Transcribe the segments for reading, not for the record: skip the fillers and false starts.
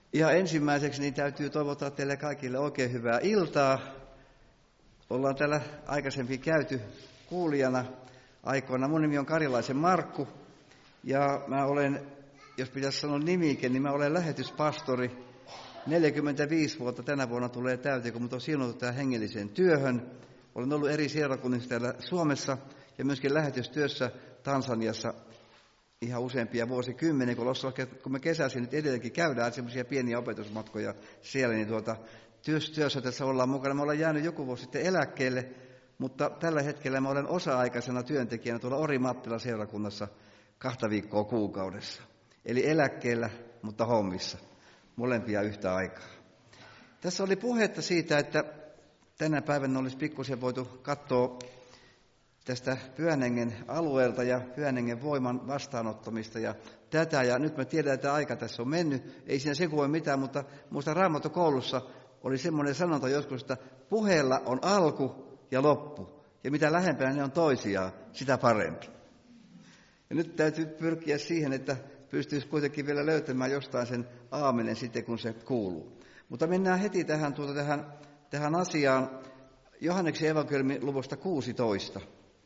Ihan ensimmäiseksi niin täytyy toivottaa teille kaikille oikein hyvää iltaa. Ollaan täällä aikaisemmin käyty kuulijana aikoina. Mun nimi on Karilaisen Markku ja mä olen, jos pitäisi sanoa nimike, niin mä olen lähetyspastori. 45 vuotta tänä vuonna tulee täyteen, kun mut on siunattu tähän hengelliseen työhön. Olen ollut eri seurakunnissa täällä Suomessa ja myöskin lähetystyössä Tansaniassa ihan useampia vuosikymmeniä, kun me kesäisin nyt edelleenkin käydään semmoisia pieniä opetusmatkoja siellä, niin työssä tässä ollaan mukana. Me ollaan jäänyt joku vuosi sitten eläkkeelle, mutta tällä hetkellä mä olen osa-aikaisena työntekijänä tuolla Orimattilan seurakunnassa 2 viikkoa kuukaudessa. Eli eläkkeellä, mutta hommissa. Molempia yhtä aikaa. Tässä oli puhetta siitä, että tänä päivänä olisi pikkusen voitu katsoa tästä Pyhän Hengen alueelta ja Pyhän Hengen voiman vastaanottamista ja tätä. Ja nyt mä tiedän, että aika tässä on mennyt. Ei siinä sekua mitään, mutta muista Raamattokoulussa oli semmoinen sanonta joskus, että puheella on alku ja loppu. Ja mitä lähempänä ne on toisiaan, sitä parempi. Ja nyt täytyy pyrkiä siihen, että pystyisi kuitenkin vielä löytämään jostain sen aamenen sitten, kun se kuuluu. Mutta mennään heti tähän asiaan. Johanneksen evankeliumin luvusta 16.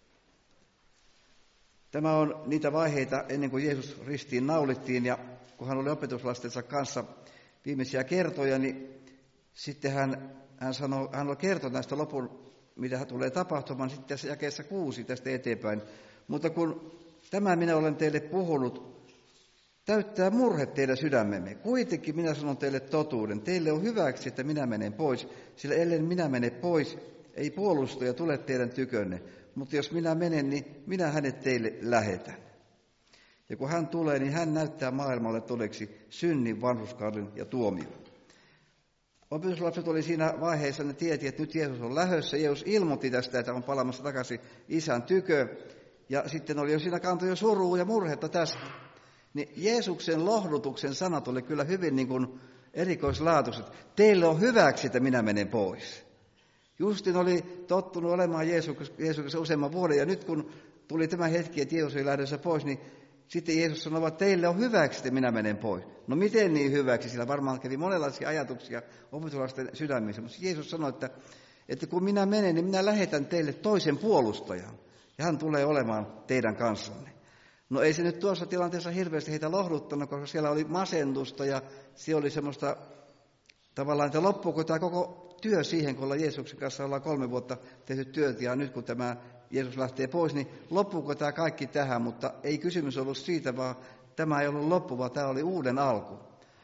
Tämä on niitä vaiheita ennen kuin Jeesus ristiin naulittiin, ja kun hän oli opetuslastensa kanssa viimeisiä kertoja, niin sitten hän oli kertonut näistä lopun, mitä tulee tapahtumaan, sitten tässä jakeessa 6 tästä eteenpäin. Mutta kun tämä minä olen teille puhunut, täyttää murhe teidän sydämemme. Kuitenkin minä sanon teille totuuden. Teille on hyväksi, että minä menen pois, sillä ellen minä mene pois, ei puolustaja tule teidän tykönne. Mutta jos minä menen, niin minä hänet teille lähetän. Ja kun hän tulee, niin hän näyttää maailmalle todeksi synnin, vanhurskauden ja tuomion. Opetuslapset oli siinä vaiheessa, ne tieti, että nyt Jeesus on lähdössä. Jeesus ilmoitti tästä, että on palaamassa takaisin isän tykö. Ja sitten oli jo siinä kantoi jo surua ja murhetta tästä. Niin Jeesuksen lohdutuksen sanat oli kyllä hyvin niin kuin erikoislaatuiset. Teille on hyväksi, että minä menen pois. Justin oli tottunut olemaan Jeesuksessa useamman vuoden, ja nyt kun tuli tämä hetki, että Jeesus oli lähdössä pois, niin sitten Jeesus sanoi, että teille on hyväksi, että minä menen pois. No miten niin hyväksi? Sillä varmaan kävi monenlaisia ajatuksia opetuslasten sydämissä, mutta Jeesus sanoi, että kun minä menen, niin minä lähetän teille toisen puolustajan, ja hän tulee olemaan teidän kanssanne. No ei se nyt tuossa tilanteessa hirveästi heitä lohduttanut, koska siellä oli masennusta ja siellä oli semmoista tavallaan, että loppuuko tämä koko työ siihen, kun ollaan Jeesuksen kanssa ollaan 3 vuotta tehty työt ja nyt kun tämä Jeesus lähtee pois, niin loppuuko tämä kaikki tähän, mutta ei kysymys ollut siitä, vaan tämä ei ollut loppu, vaan tämä oli uuden alku.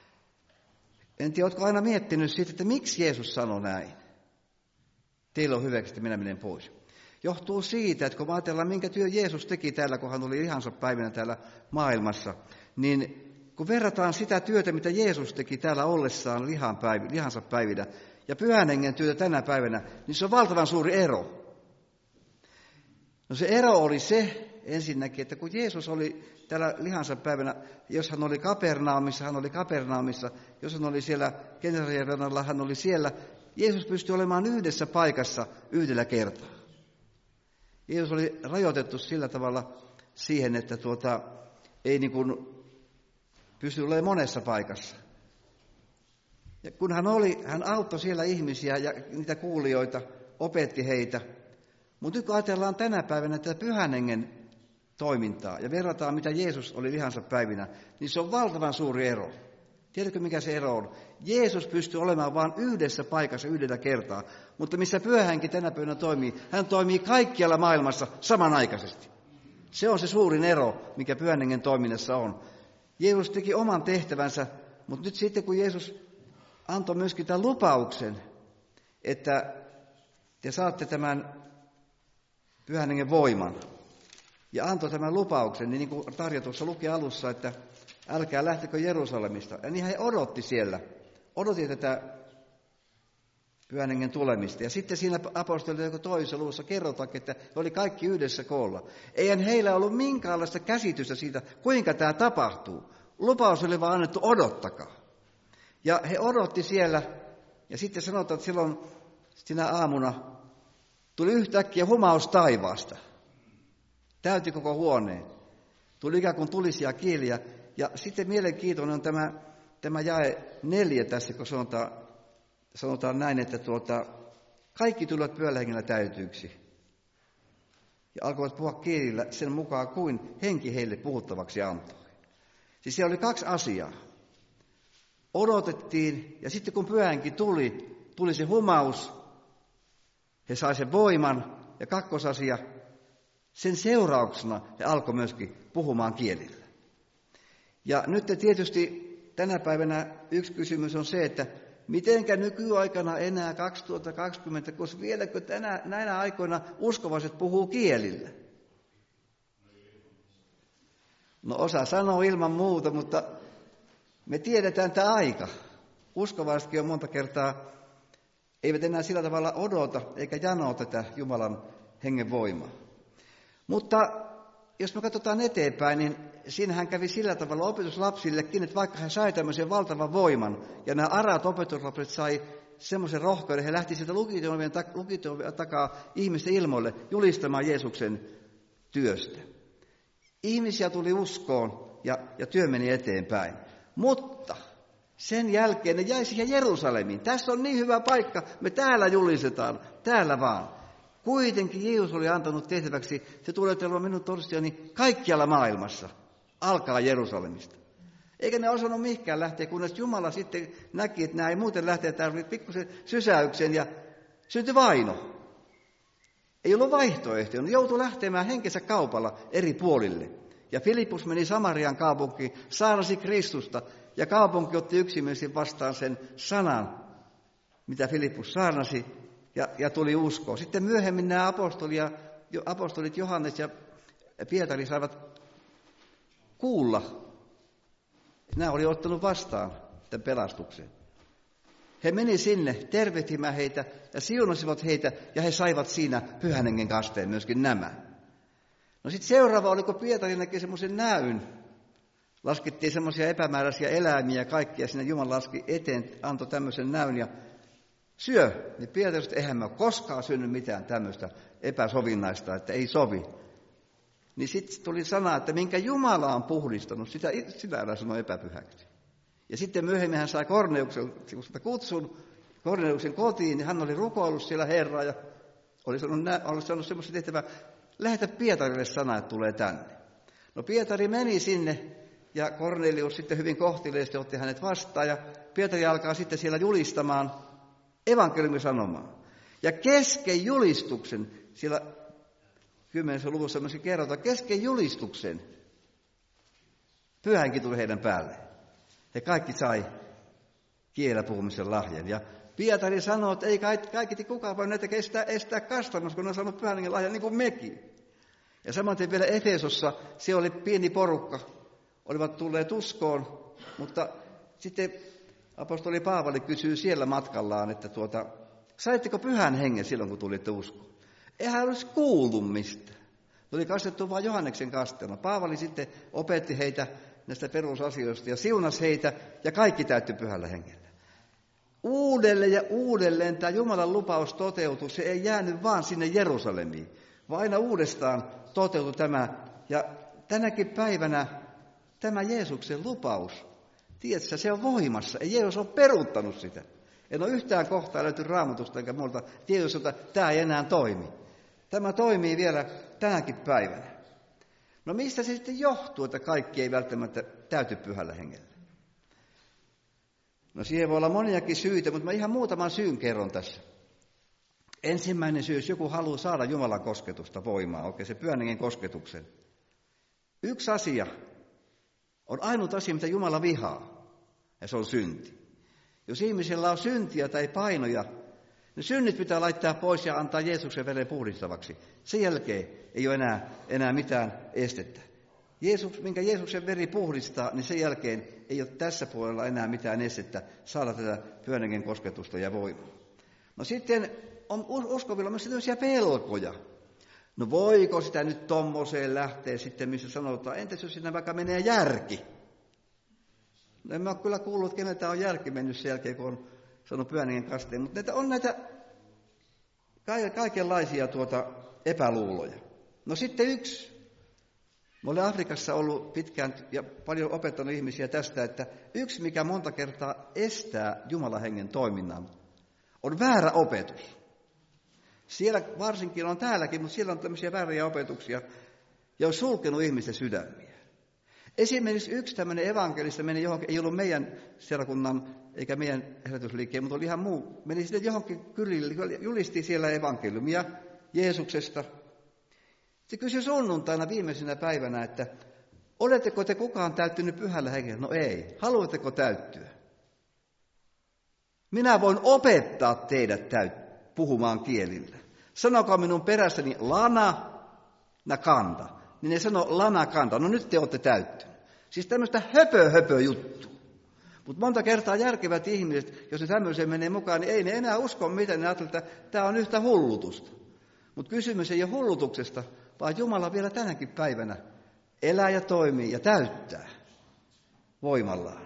En tiedä, oletko aina miettinyt siitä, että miksi Jeesus sanoi näin? Teillä on hyväksi, että minä menen pois. Johtuu siitä, että kun ajatellaan, minkä työ Jeesus teki täällä, kun hän oli lihansa päivinä täällä maailmassa, niin kun verrataan sitä työtä, mitä Jeesus teki täällä ollessaan lihansa päivinä, ja Pyhän Hengen työtä tänä päivänä, niin se on valtavan suuri ero. No se ero oli se ensinnäkin, että kun Jeesus oli täällä lihansa päivänä, jos hän oli Kapernaumissa, jos hän oli siellä Genesaretin rannalla, hän oli siellä, Jeesus pystyi olemaan yhdessä paikassa yhdellä kertaa. Jeesus oli rajoitettu sillä tavalla siihen, että ei niin kuin pysty olemaan monessa paikassa. Ja kun hän auttoi siellä ihmisiä ja niitä kuulijoita, opetti heitä. Mutta nyt kun ajatellaan tänä päivänä tätä Pyhän Hengen toimintaa ja verrataan, mitä Jeesus oli lihansa päivinä, niin se on valtavan suuri ero. Tiedätkö, mikä se ero on? Jeesus pystyy olemaan vain yhdessä paikassa yhdellä kertaa, mutta missä Pyhä Henki tänä päivänä toimii, hän toimii kaikkialla maailmassa samanaikaisesti. Se on se suurin ero, mikä Pyhän Hengen toiminnassa on. Jeesus teki oman tehtävänsä, mutta nyt sitten kun Jeesus antoi myöskin tämän lupauksen, että te saatte tämän Pyhän Hengen voiman, ja antoi tämän lupauksen, niin kuin Tarja tuossa luki alussa, että älkää lähtekö Jerusalemista. Ja niin he odotti tätä Pyhän Hengen tulemista. Ja sitten siinä apostolien toisessa luvussa kerrotaan, että he oli kaikki yhdessä koolla. Eihän heillä ollut minkäänlaista käsitystä siitä, kuinka tämä tapahtuu. Lupaus oli vaan annettu, odottakaa. Ja he odotti siellä, ja sitten sanotaan, että silloin sinä aamuna tuli yhtäkkiä humaus taivaasta. Täytti koko huoneen. Tuli ikään kuin tulisia kieliä. Ja sitten mielenkiintoinen on tämä jae 4 tässä, kun sanotaan näin, että kaikki tulivat Pyhällä hengellä täytetyiksi ja alkoivat puhua kielillä sen mukaan, kuin henki heille puhuttavaksi antoi. Siis siellä oli 2 asiaa. Odotettiin, ja sitten kun Pyhä Henki tuli se humaus, he sai sen voiman, ja 2. asia, sen seurauksena he alkoi myöskin puhumaan kielillä. Ja nyt tietysti tänä päivänä yksi kysymys on se, että mitenkä nykyaikana enää 2020, koska vieläkö näinä aikoina uskovaiset puhuu kielillä? No osa sanoo ilman muuta, mutta me tiedetään tämä aika. Uskovaisetkin on monta kertaa, eivät enää sillä tavalla odota eikä janoa tätä Jumalan hengen voimaa. Mutta jos me katsotaan eteenpäin, niin siinähän kävi sillä tavalla opetuslapsillekin, että vaikka hän sai tämmöisen valtavan voiman, ja nämä araat opetuslapset sai semmoisen rohkeuden, he lähti sieltä lukituvien takaa ihmisten ilmoille julistamaan Jeesuksen työstä. Ihmisiä tuli uskoon ja työ meni eteenpäin. Mutta sen jälkeen ne jäi siihen Jerusalemiin. Tässä on niin hyvä paikka, me täällä julistetaan, täällä vaan. Kuitenkin Jeesus oli antanut tehtäväksi, se tulee olemaan minun todistajani kaikkialla maailmassa, alkaa Jerusalemista. Eikä ne osannut mihinkään lähteä, kunnes Jumala sitten näki, että nämä ei muuten lähteä, tämä oli pikkusen sysäyksen ja syntyi vaino. Ei ollut vaihtoehtoja, ne joutui lähtemään henkensä kaupalla eri puolille. Ja Filippus meni Samarian kaupunkiin, saarnasi Kristusta, ja kaupunki otti yksimielisesti vastaan sen sanan, mitä Filippus saarnasi, ja tuli uskoon. Sitten myöhemmin nämä apostolit Johannes ja Pietari saivat kuulla. Nämä oli ottanut vastaan tämän pelastuksen. He meni sinne tervehtimään heitä ja siunasivat heitä, ja he saivat siinä Pyhän Hengen kasteen myöskin nämä. No sitten seuraava oli, kun Pietari näki semmoisen näyn. Laskettiin semmoisia epämääräisiä eläimiä ja kaikkia, sinne Jumala laski eteen, antoi tämmöisen näyn ja syö. Niin Pietari sanoi, että eihän me ole koskaan syönyt mitään tämmöistä epäsovinnaista, että ei sovi. Niin sitten tuli sana, että minkä Jumala on puhdistanut, sitä älä sano epäpyhäksi. Ja sitten myöhemmin hän sai Korneuksen kutsun Korneuksen kotiin, niin hän oli rukoillut siellä Herraa ja oli sanonut semmoista tehtävää, lähetä Pietarille sana, että tulee tänne. No Pietari meni sinne ja Kornelius sitten hyvin kohteliaasti otti hänet vastaan ja Pietari alkaa sitten siellä julistamaan evankeliumin sanomaan. Ja kesken julistuksen, siellä 10. luvussa myöskin kerrotaan, kesken julistuksen Pyhä Henki tuli heidän päälleen. He kaikki sai kielellä puhumisen lahjan. Ja Pietari sanoi, että ei kaikki kukaan voi näitä estää kastamassa, kun ne on saanut Pyhän Hengen lahjan niin kuin mekin. Ja samaten vielä Efesossa, siellä oli pieni porukka, olivat tulleet uskoon, mutta sitten apostoli Paavali kysyy siellä matkallaan, että saitteko Pyhän Hengen silloin, kun tulitte uskoon? Eihän olisi kuullut mistä. Tuli kastettu vain Johanneksen kasteella. Paavali sitten opetti heitä näistä perusasioista ja siunasi heitä, ja kaikki täyttyi Pyhällä Hengellä. Uudelleen ja uudelleen tämä Jumalan lupaus toteutui, se ei jäänyt vaan sinne Jerusalemiin, vaan aina uudestaan toteutui tämä. Ja tänäkin päivänä tämä Jeesuksen lupaus, tiedätkö, se on voimassa, ei Jeesus ole peruuttanut sitä. En ole yhtään kohtaa löyty Raamatusta eikä muuta Jeesus, että tämä ei enää toimi. Tämä toimii vielä tänäkin päivänä. No mistä se sitten johtuu, että kaikki ei välttämättä täyty Pyhällä Hengellä? No siihen voi olla moniakin syitä, mutta mä ihan muutaman syyn kerron tässä. Ensimmäinen syy, jos joku haluaa saada Jumalan kosketusta voimaa, oikein se Pyhän Hengen kosketuksen. Yksi asia on ainut asia, mitä Jumala vihaa, ja se on synti. Jos ihmisellä on syntiä tai painoja, ne synnit pitää laittaa pois ja antaa Jeesuksen veren puhdistavaksi. Sen jälkeen ei ole enää mitään estettä. Minkä Jeesuksen veri puhdistaa, niin sen jälkeen ei ole tässä puolella enää mitään estettä saada tätä Pyhän Hengen kosketusta ja voimaa. No sitten on uskovilla myös sellaisia pelkoja. No voiko sitä nyt tommoseen lähteä sitten, missä sanotaan, entäs jos siinä vaikka menee järki? No en mä ole kyllä kuullut, että keneltä on järki mennyt sen jälkeen, kun on sanonut Pyhän Hengen kasteen, mutta on näitä kaikenlaisia epäluuloja. No sitten yksi Mä olen Afrikassa ollut pitkään ja paljon opettanut ihmisiä tästä, että yksi mikä monta kertaa estää Jumalan hengen toiminnan on väärä opetus. Siellä varsinkin on täälläkin, mutta siellä on tämmöisiä vääriä opetuksia ja on sulkenut ihmisten sydämiä. Esimerkiksi yksi tämmöinen evankelista meni johonkin, ei ollut meidän seurakunnan eikä meidän herätysliikkeen, mutta oli ihan muu. Meni sitten johonkin kylille, julisti siellä evankeliumia Jeesuksesta. Se kysyi sunnuntaina viimeisenä päivänä, että oletteko te kukaan täyttynyt pyhällä hengellä? No ei. Haluatteko täyttyä? Minä voin opettaa teidät puhumaan kielillä. Sanokaa minun perässäni lana na kanta. Niin ne sanoo lana kanta. No nyt te olette täyttynyt. Siis tämmöistä höpö juttua. Mutta monta kertaa järkevät ihmiset, jos ne tämmöiseen menee mukaan, niin ei ne enää usko mitään. Ne ajattelevat, että tämä on yhtä hullutusta. Mutta kysymys ei ole hullutuksesta, vaan Jumala vielä tänäkin päivänä elää ja toimii ja täyttää voimallaan.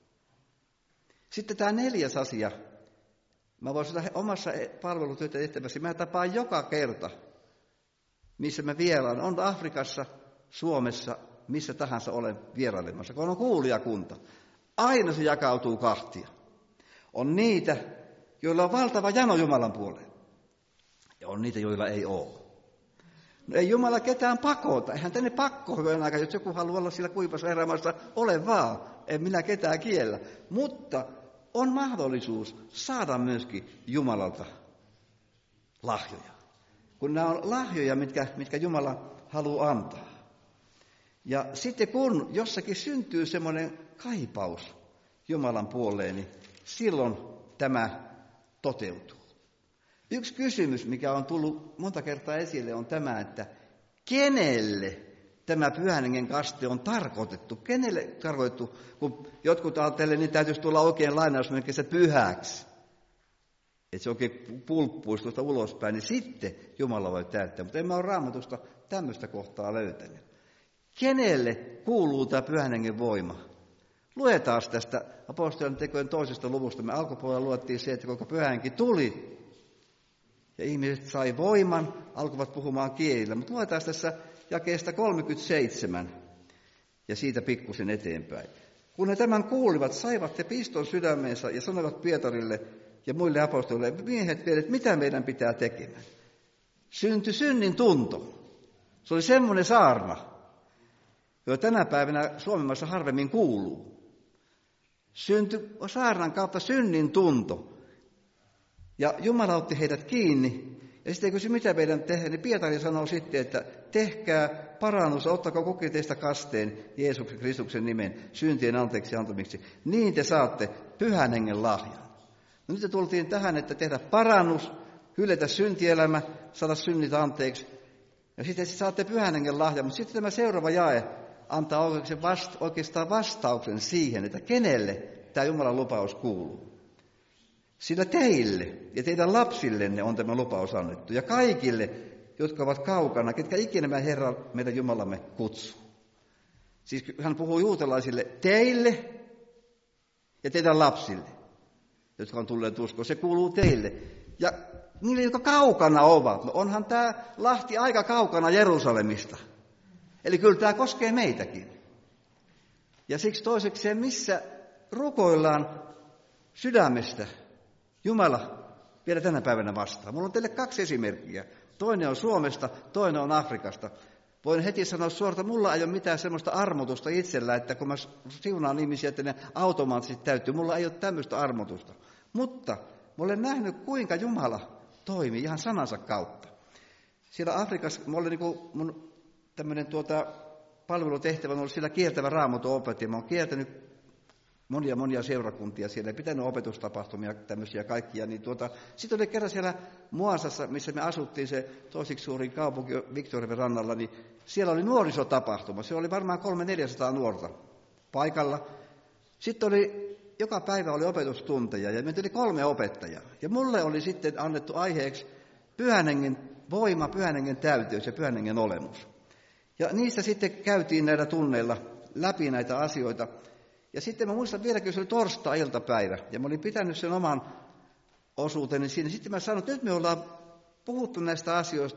Sitten tämä 4. asia. Mä voin sitä omassa palvelutyötä tehtävässä. Mä tapaan joka kerta, missä mä vieraan. On Afrikassa, Suomessa, missä tahansa olen vierailemassa. Kun on kuulijakunta. Aina se jakautuu 2. On niitä, joilla on valtava jano Jumalan puoleen. Ja on niitä, joilla ei ole. No ei Jumala ketään pakota. Eihän tänne pakko hyvän aikaa, jos joku haluaa olla siellä kuivassa erämaassa, ole vaan. En minä ketään kiellä. Mutta on mahdollisuus saada myöskin Jumalalta lahjoja. Kun nämä on lahjoja, mitkä Jumala haluaa antaa. Ja sitten kun jossakin syntyy semmoinen kaipaus Jumalan puoleen, niin silloin tämä toteutuu. Yksi kysymys, mikä on tullut monta kertaa esille, on tämä, että kenelle tämä Pyhän Hengen kaste on tarkoitettu? Kenelle tarkoitettu? Kun jotkut ajattelevat, niin täytyisi tulla oikein lainausmerkissä pyhäksi. Että se oikein pulppuisi tuosta ulospäin, niin sitten Jumala voi täyttää. Mutta en mä ole Raamatusta tämmöistä kohtaa löytänyt. Kenelle kuuluu tämä Pyhän Hengen voima? Luetaan tästä apostolien tekojen 2. luvusta. Me alkupuolella luettiin se, että kuinka Pyhä Henki tuli. Ja ihmiset sai voiman, alkoivat puhumaan kielillä. Mutta luetaan tässä jakeesta 37 ja siitä pikkusen eteenpäin. Kun he tämän kuulivat, saivat he piston sydämeensä ja sanoivat Pietarille ja muille apostolille, miehet vielä, että mitä meidän pitää tekemään. Syntyi synnin tunto. Se oli semmoinen saarna, joka tänä päivänä Suomen maassa harvemmin kuuluu. Syntyi saarnan kautta synnin tunto. Ja Jumala otti heidät kiinni. Ja sitten kysyi, mitä meidän tehdään, niin Pietari sanoi sitten, että tehkää parannus, ottakaa kukin teistä kasteen Jeesuksen Kristuksen nimen syntien anteeksi antamiksi. Niin te saatte Pyhän Hengen lahjan. No nyt tultiin tähän, että tehdä parannus, hylätä syntielämä, saada synnit anteeksi. Ja sitten saatte Pyhän Hengen lahjan. Mutta sitten tämä seuraava jae antaa oikeastaan vastauksen siihen, että kenelle tämä Jumalan lupaus kuuluu. Sillä teille ja teidän lapsillenne on tämä lupaus annettu. Ja kaikille, jotka ovat kaukana, ketkä ikinä Herra meidän Jumalamme kutsuu. Siis hän puhuu juutalaisille teille ja teidän lapsille, jotka on tulleet uskoon. Se kuuluu teille. Ja niille, jotka kaukana ovat. No onhan tämä Lahti aika kaukana Jerusalemista. Eli kyllä tämä koskee meitäkin. Ja siksi toisekseen, missä rukoillaan sydämestä, Jumala vielä tänä päivänä vastaa. Mulla on teille 2 esimerkkiä. Toinen on Suomesta, toinen on Afrikasta. Voin heti sanoa suoraan, että mulla ei ole mitään semmoista armotusta itsellä, että kun mä siunaan ihmisiä, että ne automaattisesti täyttyy. Mulla ei ole tämmöistä armotusta. Mutta mä olen nähnyt, kuinka Jumala toimii ihan sanansa kautta. Siellä Afrikassa, mun tämmöinen palvelutehtävä on ollut siellä kiertävä Raamatun opettaja. Mä oon kiertänyt monia seurakuntia siellä, ei pitänyt opetustapahtumia tämmöisiä kaikkia. Niin sitten oli kerran siellä Muasassa, missä me asuttiin, se toisiksi suurin kaupunki Victorian rannalla, niin siellä oli nuorisotapahtuma. Se oli varmaan 300-400 nuorta paikalla. Sitten joka päivä oli opetustunteja ja meitä oli 3 opettajaa. Ja mulle oli sitten annettu aiheeksi Pyhän Hengen voima, Pyhän Hengen täyteys ja Pyhän Hengen olemus. Ja niistä sitten käytiin näillä tunneilla läpi näitä asioita. Ja sitten mä muistan vieläkin, se oli torstai-iltapäivä, ja mä olin pitänyt sen oman osuuteni siinä. Sitten mä sanoin, että nyt me ollaan puhuttu näistä asioista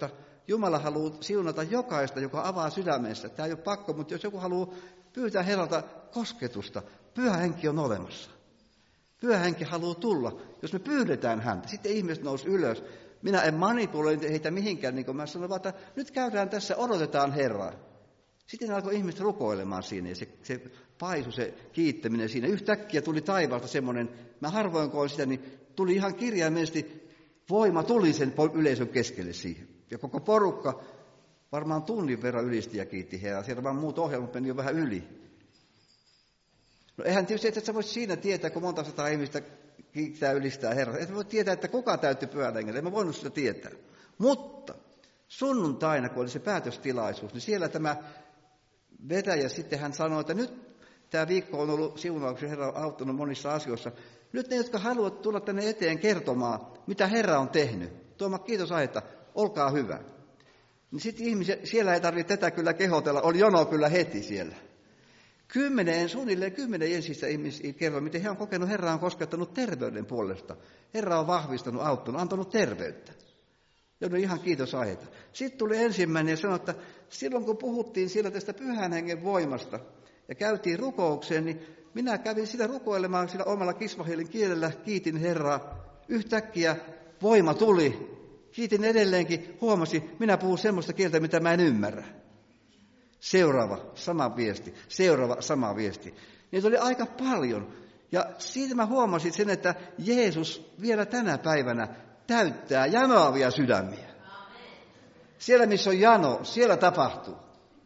Jumala haluaa siunata jokaista, joka avaa sydämensä. Tämä ei ole pakko, mutta jos joku haluaa pyytää Herralta kosketusta, Pyhä Henki on olemassa. Pyhä Henki haluaa tulla. Jos me pyydetään häntä, sitten ihmiset nousi ylös. Minä en manipuloi heitä mihinkään, niin kuin mä sanoin, vaan että nyt käydään tässä, odotetaan Herraa. Sitten alkoi ihmiset rukoilemaan siinä ja se paisui se kiittäminen siinä. Yhtäkkiä tuli taivaalta semmoinen, mä harvoin koin sitä, niin tuli ihan kirjaimellisesti voima tuli sen yleisön keskelle siihen. Ja koko porukka varmaan tunnin verran ylisti ja kiitti Herraa. Siellä vaan muut ohjelmat meni jo vähän yli. No eihän tietysti, että sä voit siinä tietää, kun monta sataa ihmistä kiittää ylistää Herraa. Et voi tietää, että kuka täytti Pyhällä Hengellä. En mä voinut sitä tietää. Mutta sunnuntaina, kun oli se päätöstilaisuus, niin siellä tämä vetäjä sitten hän sanoi, että nyt tämä viikko on ollut siunauksia, Herra on auttanut monissa asioissa. Nyt ne, jotka haluavat tulla tänne eteen kertomaan, mitä Herra on tehnyt, tuomaan kiitosaihetta, olkaa hyvä. Niin sitten ihmisiä, siellä ei tarvitse tätä kyllä kehotella, oli jono kyllä heti siellä. Suunnilleen 10 ensistä ihmisiä kertoo, miten he on kokenut, Herra on koskettanut terveyden puolesta. Herra on vahvistanut, auttanut, antanut terveyttä. Ja oli ihan kiitosaiheita. Sitten tuli ensimmäinen ja sanoi, että silloin kun puhuttiin siellä tästä Pyhän Hengen voimasta ja käytiin rukoukseen, niin minä kävin sitä rukoilemaan sillä omalla kiswahilin kielellä, kiitin Herraa. Yhtäkkiä voima tuli. Kiitin edelleenkin, huomasin, minä puhun semmoista kieltä, mitä mä en ymmärrä. Seuraava, sama viesti. Seuraava, sama viesti. Niitä oli aika paljon. Ja siitä mä huomasin sen, että Jeesus vielä tänä päivänä täyttää janoavia sydämiä. Siellä, missä on jano, siellä tapahtuu.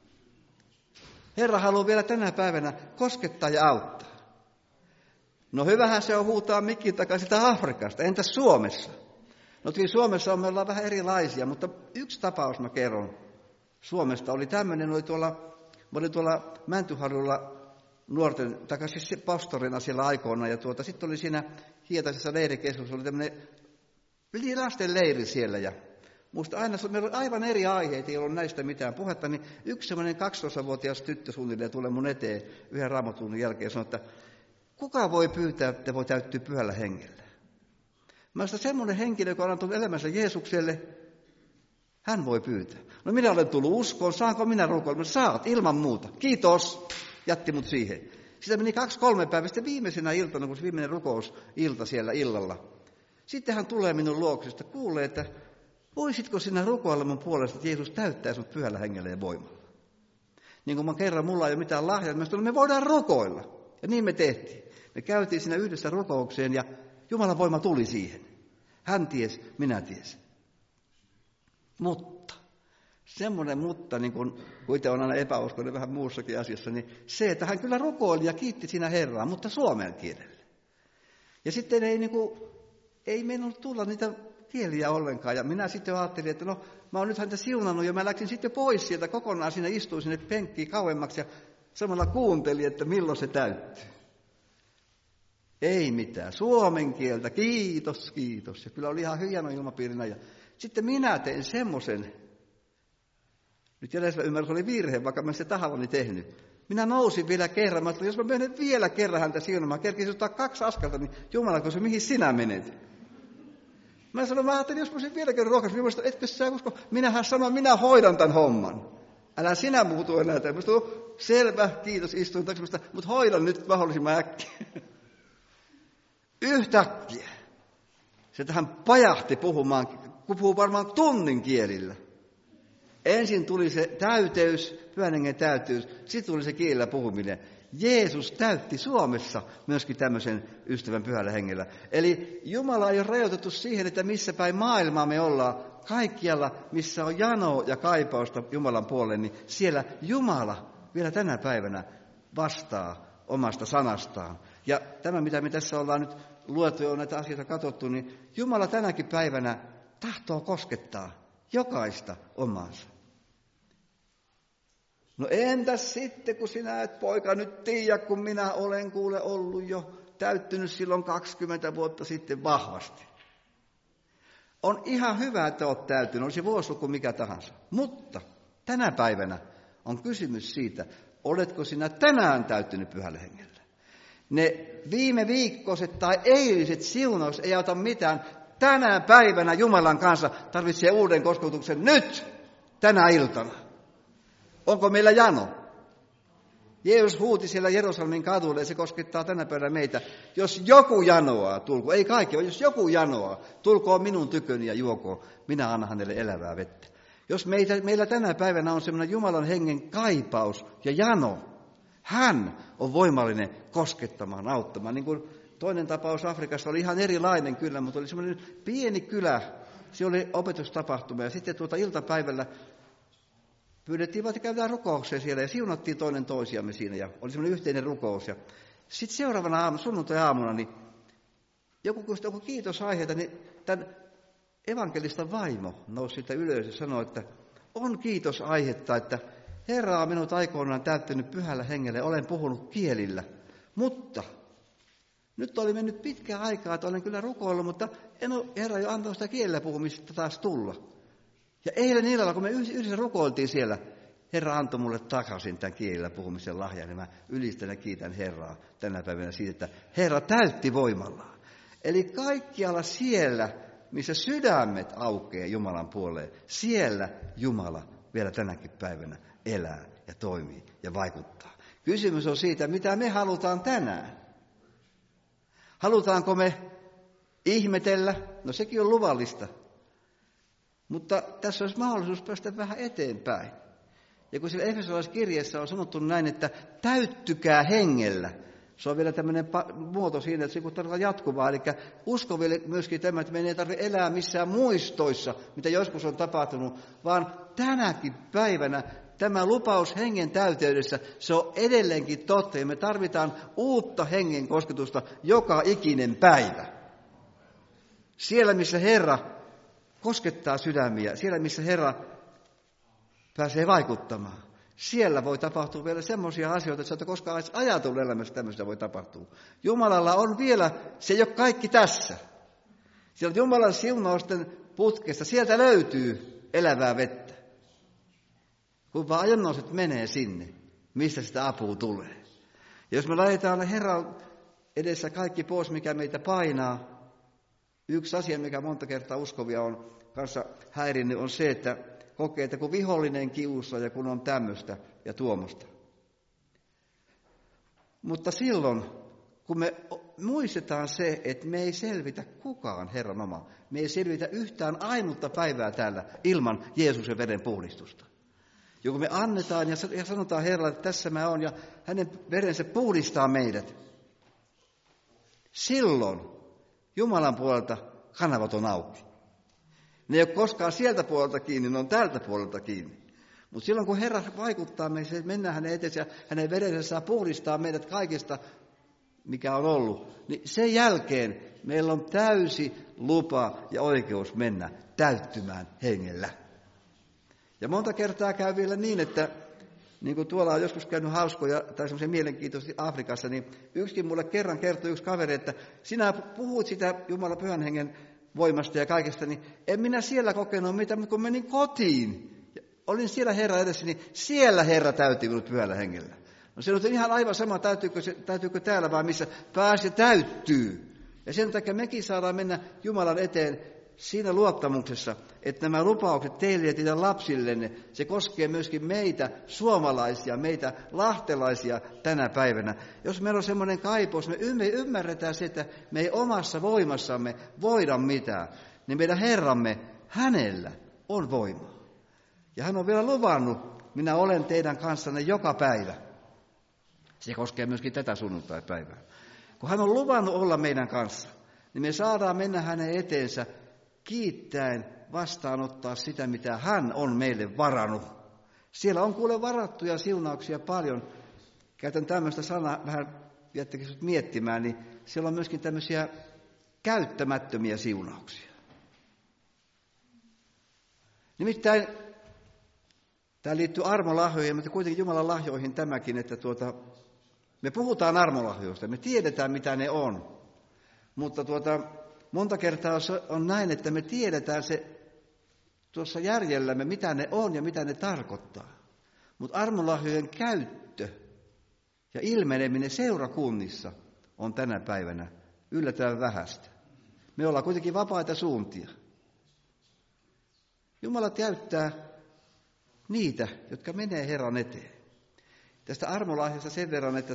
Herra haluaa vielä tänä päivänä koskettaa ja auttaa. No hyvähän se on huutaa mikin takaisin sitä Afrikasta. Entäs Suomessa? No Suomessa me ollaan vähän erilaisia, mutta yksi tapaus mä kerron Suomesta. Oli tämmöinen, oli tuolla Mäntyharjulla nuorten, siis pastorina siellä aikoina. Ja sitten oli siinä Hietaisessa leirikeskuksessa, oli tämmöinen lasten leiri siellä. Ja musta aina, meillä oli aivan eri aiheita, ei ollut näistä mitään puhetta, niin yksi semmoinen 12-vuotias tyttö suunnilleen tulee mun eteen yhden raamatunnin jälkeen ja sanoi, että kuka voi pyytää, että voi täyttyä Pyhällä Hengellä? Mä sanoin, semmoinen henkilö, joka on antanut elämänsä Jeesukselle, hän voi pyytää. No minä olen tullut uskoon, saanko minä rukoilla? Saat, ilman muuta. Kiitos. Jätti mut siihen. Sitä meni 2-3 päivää, sitten viimeisenä iltana, kun se viimeinen rukousilta siellä illalla. Sitten hän tulee minun luoksesta, kuulee, että voisitko sinä rukoilla mun puolesta, että Jeesus täyttää sinut Pyhällä Hengellä ja voimalla. Niin kuin mä kerran, mulla ei ole mitään lahjaa, me voidaan rukoilla. Ja niin me tehtiin. Me käytiin siinä yhdessä rukoukseen ja Jumalan voima tuli siihen. Hän ties, minä tiesin. Mutta, semmoinen mutta, niin kun itse on aina epäuskoinen vähän muussakin asiassa, niin se, että hän kyllä rukoili ja kiitti siinä Herraa, mutta suomen kielellä. Ja sitten ei meinannut tulla niitä kieliä ollenkaan. Ja minä sitten ajattelin, että no, mä oon nyt häntä siunannut ja mä läksin sitten pois sieltä kokonaan, siinä istuin sinne penkkiin kauemmaksi ja samalla kuuntelin, että milloin se täyttyy. Ei mitään. Suomen kieltä. Kiitos, kiitos. Ja kyllä oli ihan hieno ilmapiirinä. Ja sitten minä tein semmoisen, nyt jäljellä ymmärrys oli virhe, vaikka mä sitä tahallani tehnyt. Minä nousin vielä kerran. Mä ajattelin, jos mä menen vielä kerran häntä siunamaan, kerkisin ottaa 2 askelta, niin Jumala, kun se mihin sinä menet? Mä ajattelin, jos mä sen vielä kerran ruokasin, niin etkö sä usko? Minähän sanoin, minä hoidan tämän homman. Älä sinä muutu enää. Mä sanoin, selvä, kiitos, istuin taksimasta, mutta hoidan nyt mahdollisimman äkkiä. Yhtäkkiä se tähän pajahti puhumaan, kun puhuu varmaan tunnin kielillä. Ensin tuli se täyteys, Pyhän Hengen täyteys, sitten tuli se kielellä puhuminen. Jeesus täytti Suomessa myöskin tämmöisen ystävän Pyhällä Hengellä. Eli Jumala ei ole rajoitettu siihen, että missä päin maailmaa me ollaan. Kaikkialla, missä on janoa ja kaipausta Jumalan puolelle, niin siellä Jumala vielä tänä päivänä vastaa omasta sanastaan. Ja tämä, mitä me tässä ollaan nyt luettu ja on näitä asioita katsottu, niin Jumala tänäkin päivänä tahtoo koskettaa jokaista omaansa. No entäs sitten, kun sinä et poika nyt tiedä, kun minä olen kuule ollut jo täyttynyt silloin 20 vuotta sitten vahvasti. On ihan hyvä, että olet täyttynyt, olisi vuosiluku mikä tahansa. Mutta tänä päivänä on kysymys siitä, oletko sinä tänään täyttynyt Pyhällä Hengellä. Ne viime viikkoiset tai eiliset siunaus ei auta mitään. Tänä päivänä Jumalan kanssa tarvitsee uuden kosketuksen nyt. tänä iltana? Onko meillä jano? Jeesus huuti siellä Jerusalemin kadulle ja se koskettaa tänä päivänä meitä. Jos joku janoaa, tulkoon. Ei kaikki, vaan jos joku janoaa, tulkoon minun tyköni ja juokoon. Minä annan hänelle elävää vettä. Jos meillä tänä päivänä on semmoinen Jumalan hengen kaipaus ja jano, hän on voimallinen koskettamaan, auttamaan. Niin kuin toinen tapaus Afrikassa oli ihan erilainen kyllä, mutta oli semmoinen pieni kylä. Se oli opetustapahtuma ja sitten iltapäivällä pyydettiin, että käydään rukoukseen siellä ja siunattiin toinen toisiamme siinä ja oli semmoinen yhteinen rukous. Ja sitten seuraavana sunnuntai-aamuna, niin joku kiitosaiheita, niin tämän evankelistan vaimo nousi siitä ylös ja sanoi, että on kiitosaihetta, että Herra on minut aikoinaan täyttänyt pyhällä hengellä ja olen puhunut kielillä. Mutta nyt oli mennyt pitkää aikaa, että olen kyllä rukoillut, mutta en ole Herra jo antanut sitä kielellä puhumista taas tulla. Ja eilen illalla, kun me yhdessä rukoiltiin siellä, Herra antoi mulle takaisin tämän kielellä puhumisen lahjan, niin mä ylistän ja kiitän Herraa tänä päivänä siitä, että Herra täytti voimallaan. Eli kaikkialla siellä, missä sydämet aukeaa Jumalan puoleen, siellä Jumala vielä tänäkin päivänä elää ja toimii ja vaikuttaa. Kysymys on siitä, mitä me halutaan tänään. Halutaanko me ihmetellä? No sekin on luvallista. Mutta tässä olisi mahdollisuus päästä vähän eteenpäin. Ja kun siellä Efesolaiskirjeessä on sanottu näin, että täyttykää hengellä. Se on vielä tämmöinen muoto siinä, että se tarkoittaa jatkuvaa. Eli uskoville myöskin tämä, että meidän ei tarvitse elää missään muistoissa, mitä joskus on tapahtunut, vaan tänäkin päivänä tämä lupaus hengen täyteydessä, se on edelleenkin totta. Ja me tarvitaan uutta hengen kosketusta joka ikinen päivä. Siellä, missä Herra koskettaa sydämiä, siellä, missä Herra pääsee vaikuttamaan. Siellä voi tapahtua vielä semmoisia asioita, että sä et ole koskaan edes ajatellut elämässä tämmöistä voi tapahtua. Jumalalla on vielä, se ei ole kaikki tässä. Sieltä Jumalan siunausten putkesta, sieltä löytyy elävää vettä. Kun vaan ajannoiset menee sinne, mistä sitä apua tulee. Ja jos me laitetaan Herran edessä kaikki pois, mikä meitä painaa, yksi asia, mikä monta kertaa uskovia on kanssa häirinnyt, on se, että kokee, että kun vihollinen kiusaa ja kun on tämmöistä ja tuomosta. Mutta silloin, kun me muistetaan se, että me ei selvitä kukaan Herran oma, me ei selvitä yhtään ainutta päivää täällä ilman Jeesuksen veren puhdistusta. Ja kun me annetaan ja sanotaan Herralle, että tässä mä oon ja hänen verensä puhdistaa meidät, silloin Jumalan puolelta kanavat on auki. Ne ei ole koskaan sieltä puolelta kiinni, ne on tältä puolelta kiinni. Mutta silloin kun Herra vaikuttaa meihin, mennään hänen eteensä ja hänen verensä saa puhdistaa meidät kaikesta, mikä on ollut, niin sen jälkeen meillä on täysi lupa ja oikeus mennä täyttymään hengellä. Ja monta kertaa käy vielä niin, että niin kuin tuolla on joskus käynyt hauskoja tai semmoisia mielenkiintoisia Afrikassa, niin yksikin mulle kerran kertoi yksi kaveri, että sinä puhut sitä Jumalan pyhän hengen voimasta ja kaikesta, niin en minä siellä kokenut mitään, mutta kun menin kotiin, ja olin siellä Herran edessä, niin siellä Herra täytti minut pyhällä hengellä. No se on ihan aivan sama, täytyykö täällä vai missä pääsi täyttyy. Ja sen takia mekin saadaan mennä Jumalan eteen siinä luottamuksessa, että nämä lupaukset teille ja teidän lapsillenne, se koskee myöskin meitä suomalaisia, meitä lahtelaisia tänä päivänä. Jos meillä on semmoinen kaipaus, me ymmärretään se, että me ei omassa voimassamme voida mitään, niin meidän Herramme, hänellä on voimaa. Ja hän on vielä luvannut, minä olen teidän kanssanne joka päivä. Se koskee myöskin tätä sunnuntaipäivää. Kun hän on luvannut olla meidän kanssa, niin me saadaan mennä hänen eteensä kiittäen vastaanottaa sitä, mitä hän on meille varannut. Siellä on kuule varattuja siunauksia paljon. Käytän tämmöistä sanaa, vähän jättäkin sinut miettimään, niin siellä on myöskin tämmöisiä käyttämättömiä siunauksia. Nimittäin tämä liittyy armolahjoihin, mutta kuitenkin Jumalan lahjoihin tämäkin, että me puhutaan armolahjoista, me tiedetään mitä ne on, mutta monta kertaa on näin, että me tiedetään se tuossa järjellämme, mitä ne on ja mitä ne tarkoittaa. Mutta armolahjojen käyttö ja ilmeneminen seurakunnissa on tänä päivänä yllättävän vähäistä. Me ollaan kuitenkin vapaita suuntia. Jumala käyttää niitä, jotka menee Herran eteen. Tästä armolahjasta sen verran, että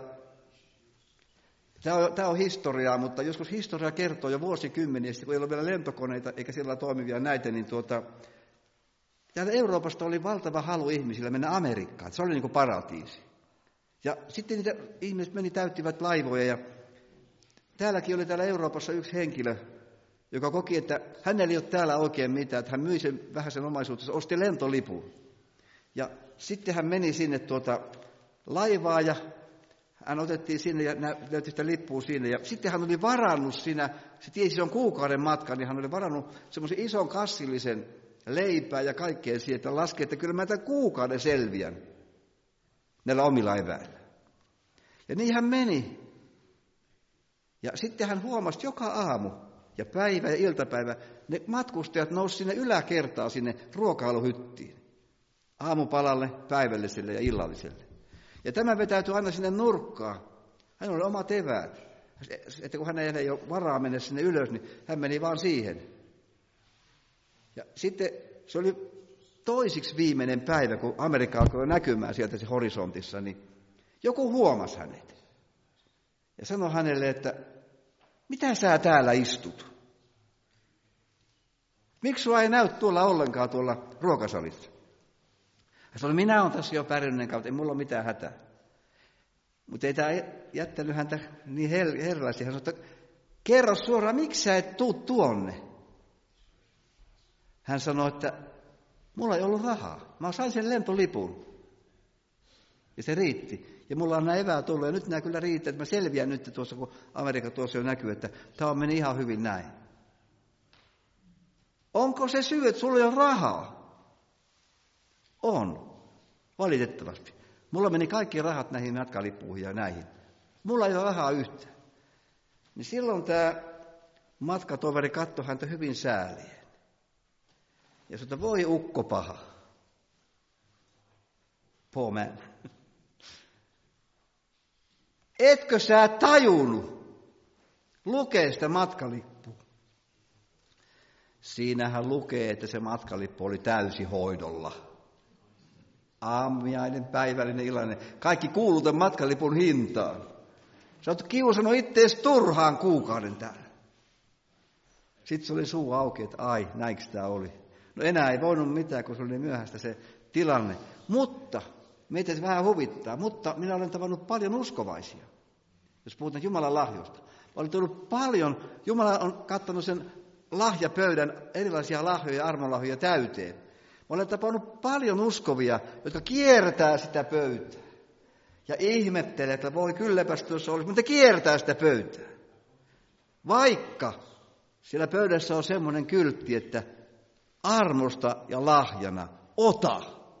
tämä on historiaa, mutta joskus historia kertoo jo vuosikymmeniä, kun ei ole vielä lentokoneita eikä sillä toimivia näitä, niin täällä Euroopasta oli valtava halu ihmisillä mennä Amerikkaan. Se oli niin kuin paratiisi. Ja sitten niitä ihmiset täyttivät laivoja ja täälläkin oli täällä Euroopassa yksi henkilö, joka koki, että hänellä ei ole täällä oikein mitään, että hän myi sen vähäisen omaisuutensa, osti lentolipun. Ja sitten hän meni sinne laivaa ja hän otettiin sinne ja löytyi sitä lippua siinä. Ja sitten hän oli varannut siinä, se tiesi, se on kuukauden matka, niin hän oli varannut semmoisen ison kassillisen leipää ja kaikkea siihen, että laski, että kyllä mä tämän kuukauden selviän näillä omilla eväillä. Ja niin hän meni. Ja sitten hän huomasi joka aamu ja päivä ja iltapäivä, ne matkustajat nousi sinne yläkertaan sinne ruokailuhyttiin. Aamupalalle, päivälliselle ja illalliselle. Ja tämä vetäytyi aina sinne nurkkaan. Hän oli omat eväät. Että kun hänellä ei ole varaa mennä sinne ylös, niin hän meni vaan siihen. Ja sitten se oli toisiksi viimeinen päivä, kun Amerikka alkoi näkymään sieltä se horisontissa, niin joku huomasi hänet. Ja sanoi hänelle, että mitä sä täällä istut? Miksi sua ei näy tuolla ollenkaan tuolla ruokasalissa? Hän sanoi, minä olen tässä jo pärjänneen kautta, ei mulla ole mitään hätää. Mutta ei tämä jättänyt häntä niin herraisesti. Hän sanoi, että kerro suoraan, miksi sä et tuu tuonne? Hän sanoi, että mulla ei ollut rahaa. Mä sain sen lentolipun. Ja se riitti. Ja mulla on nämä eväät tullut. Ja nyt nämä kyllä riittää, että mä selviän nyt tuossa, kun Amerikka tuossa jo näkyy, että tämä on meni ihan hyvin näin. Onko se syy, että sulla ei ole rahaa? On. Valitettavasti. Mulla meni kaikki rahat näihin matkalippuihin ja näihin. Mulla ei ole rahaa yhtään. Niin silloin tämä matkatoveri katsoi häntä hyvin säälien. Ja sanoi, voi ukko paha. Poor man. Etkö sä tajunnut lukea sitä matkalippua? Siinähän lukee, että se matkalippu oli täysihoidolla. Aamiainen, päivällinen, illallinen. Kaikki kuuluu tämän matkalipun hintaan. Sä oot kiusannut ittees turhaan kuukauden täällä. Sitten se oli suu auki, että ai, näinkö tämä oli. No enää ei voinut mitään, kun se oli myöhäistä se tilanne. Mutta, meitä se vähän huvittaa, mutta minä olen tavannut paljon uskovaisia. Jos puhutaan Jumalan lahjoista. Olen tullut paljon, Jumala on kattanut sen lahjapöydän, erilaisia lahjoja ja armolahjoja täyteen. Mä olen tapannut paljon uskovia, jotka kiertää sitä pöytää. Ja ihmettelee, että voi kylläpäs tuossa olisi, mutta kiertää sitä pöytää. Vaikka siellä pöydässä on semmoinen kyltti, että armosta ja lahjana, ota.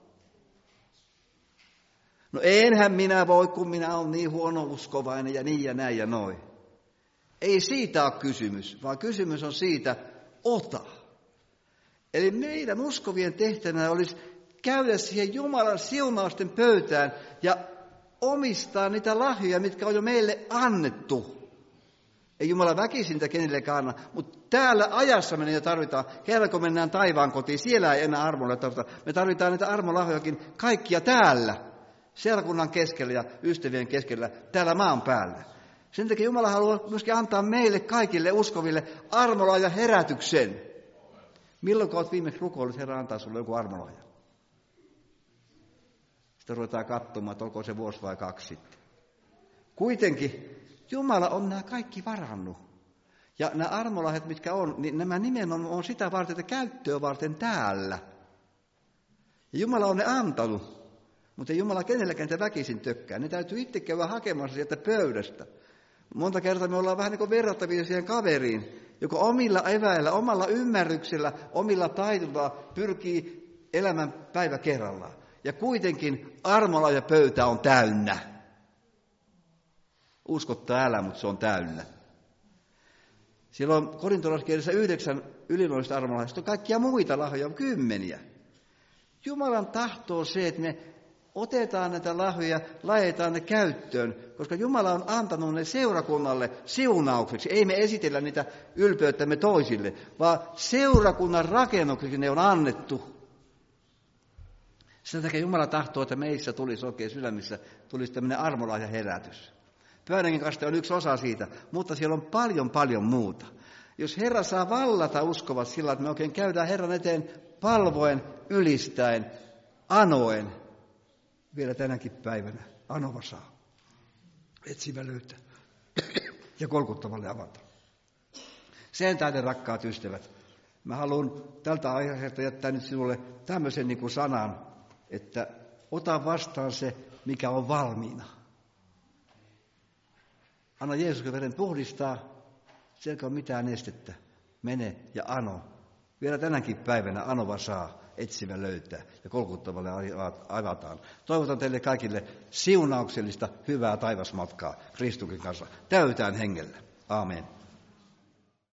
No enhän minä voi, kun minä olen niin huono-uskovainen ja niin ja näin ja noin. Ei siitä ole kysymys, vaan kysymys on siitä, ota. Eli meidän uskovien tehtävänä olisi käydä siihen Jumalan siunausten pöytään ja omistaa niitä lahjoja, mitkä on jo meille annettu. Ei Jumala väkisintä kenellekään anna, mutta täällä ajassa me niitä tarvitaan. Kerran kun mennään taivaan kotiin, siellä ei enää armolla tarvita. Me tarvitaan niitä armolahjojakin kaikkia täällä, seurakunnan keskellä ja ystävien keskellä, täällä maan päällä. Sen takia Jumala haluaa myöskin antaa meille kaikille uskoville armolahja herätyksen. Milloin olet viimeksi rukoillut, Herra antaa sinulle joku armolahja? Sitten ruvetaan katsomaan, että olko se vuosi vai 2 sitten. Kuitenkin Jumala on nämä kaikki varannut. Ja nämä armolahjat, mitkä on, niin nämä nimenomaan on sitä varten, että käyttöä varten täällä. Ja Jumala on ne antanut, mutta ei Jumala kenelläkään niitä väkisin tökkää. Ne täytyy itse käydä hakemassa sieltä pöydästä. Monta kertaa me ollaan vähän niin kuin verrattavia siihen kaveriin, joka omilla eväillä, omalla ymmärryksellä, omilla taidoilla pyrkii elämän päivä kerrallaan. Ja kuitenkin armolahja pöytä on täynnä. Uskottaa älä, mutta se on täynnä. Silloin korintolaiskirjassa 9 yliluonnollista armolahjasta on kaikkia muita lahjoja, 10. Jumalan tahto on se, että me otetaan näitä lahjoja, laitetaan ne käyttöön, koska Jumala on antanut ne seurakunnalle siunaukseksi. Ei me esitellä niitä ylpeyttämme toisille, vaan seurakunnan rakennukseksi ne on annettu. Sitä takia Jumala tahtoo, että meissä tulisi oikein sydämissä, tulisi tämmöinen armolahja herätys. Pyhän kaste on yksi osa siitä, mutta siellä on paljon, paljon muuta. Jos Herra saa vallata uskovat sillä, että me oikein käydään Herran eteen palvoen, ylistäen, anoen, vielä tänäkin päivänä, anova saa. Etsivä löytää ja kolkuttavalle avata. Sen tähden, rakkaat ystävät, mä haluan tältä aiheesta jättää nyt sinulle tämmöisen niin kuin sanan, että ota vastaan se, mikä on valmiina. Anna Jeesuksen veren puhdistaa, sieltä on mitään estettä. Mene ja ano. Vielä tänäkin päivänä anova saa, etsivä löytää ja kolkuttavalle avataan. Toivotan teille kaikille siunauksellista, hyvää taivasmatkaa Kristuksen kanssa täytään hengellä. Aamen.